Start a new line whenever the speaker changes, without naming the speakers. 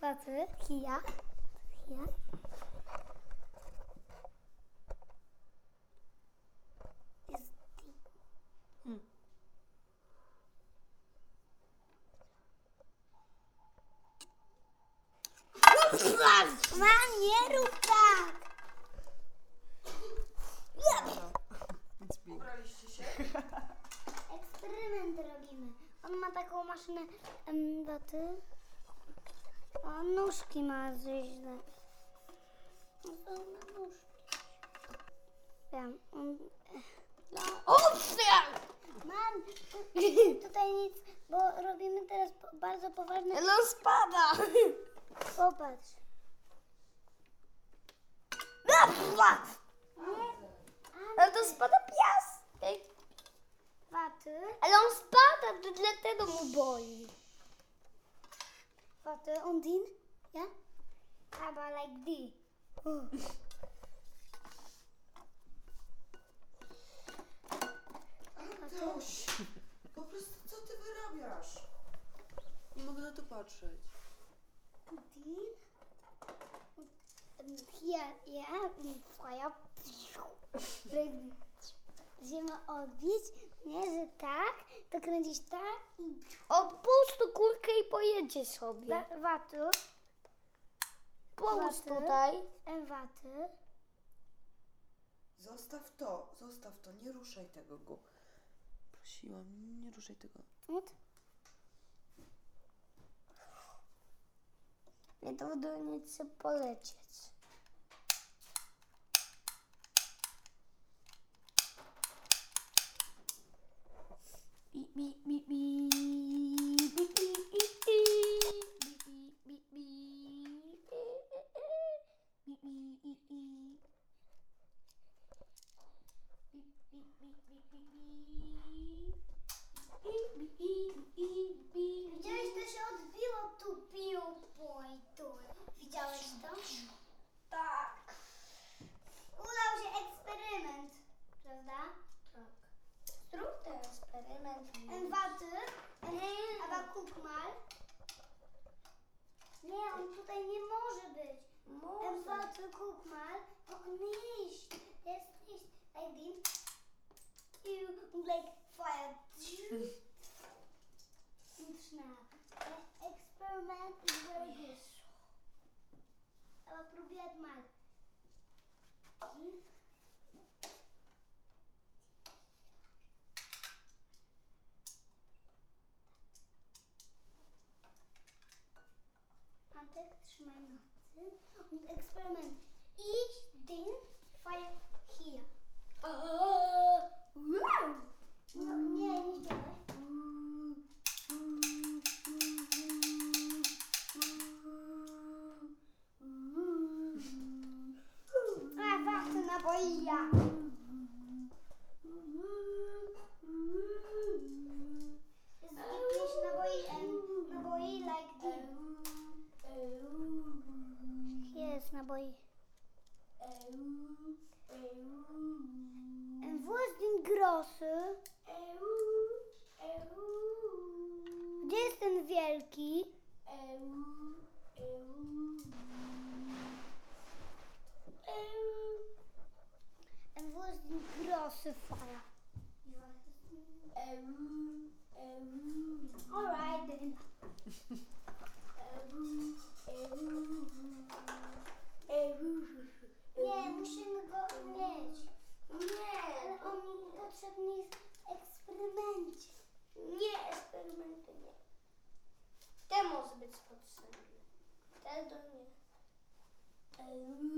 Taty, Hia. Jest Mam, nie rób tak!
Ubraliście się?
Eksperyment robimy. On ma taką maszynę waty. O, nóżki ma źle. No to ma nóżki. Wiem. Mam tutaj nic, bo robimy teraz bardzo poważne...
No spada!
Popatrz.
Ale to spada piasek.
Waty.
Ale on spada, to dlatego mu boi.
Waty, on din? Ja? Aber like this.
Antoś, po prostu co ty wyrabiasz? Nie mogę na to patrzeć.
Din. Hier, ja, Feuer. Będziemy odbić, nie, że tak, to kręcisz tak i
Opuść tu kurkę i pojedzie sobie.
waty,
Połóż
waty.
tutaj.
Waty.
Zostaw to, nie ruszaj tego go. Prosiłam, nie ruszaj tego.
Od.
Nie to nie chce polecieć.
Widziałeś, to się odbiło tu tu. Widziałeś to?
Tak.
Udał się eksperyment, prawda?
Tak. Zrób ten eksperyment.
Waty, aber guck mal. Nie, on tutaj nie może być.
Może.
Waty, guck mal. Oh, nicht. Jest nicht. Like this. Und like Feuer. Und schnell. Experiment is very good. Aber probiert mal. Antek, trzymaj nocy. Und Experiment. Ich den Feuer hier. No, nie, nie śpiewaj. A, warte na boja. Jest jakieś naboi like this. Jest naboi. Wo ist den große? Gdzie jest ten wielki? Wo ist den große Feuer? Alright then. Nie, musimy go mieć.
Nie.
Ale on potrzebny jest w eksperymencie.
Nie, eksperymenty nie. Te może być potrzebne. Te do nie.